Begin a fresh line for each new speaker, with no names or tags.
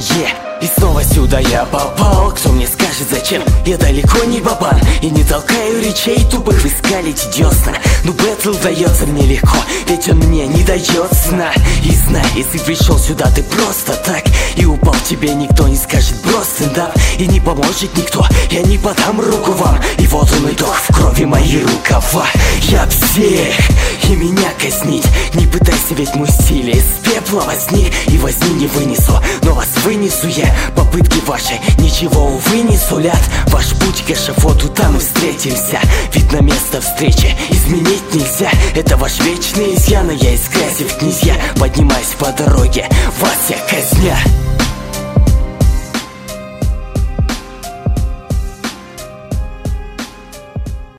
И снова сюда я попал. Кто мне скажет зачем? Я далеко не бабан и не толкаю речей тупых выскалить десна. Но бэтл дается мне легко, ведь он мне не дает сна. И знай, если пришел сюда ты просто так и упал, тебе никто не скажет брось стендап. И не поможет никто, я не подам руку вам. И вот он итог, в крови мои рукава. Я псих, и меня казнить не пытайся, ведь мой стиль из пепла возник. И возни не вынесу, но вас вынесу я. Попытки ваши ничего, увы, не сулят. Ваш путь к эшафоту, там и встретимся. Ведь на место встречи изменить нельзя. Это ваш вечный изъян, а я из грязи в князья. Поднимаясь по дороге, вас я казня.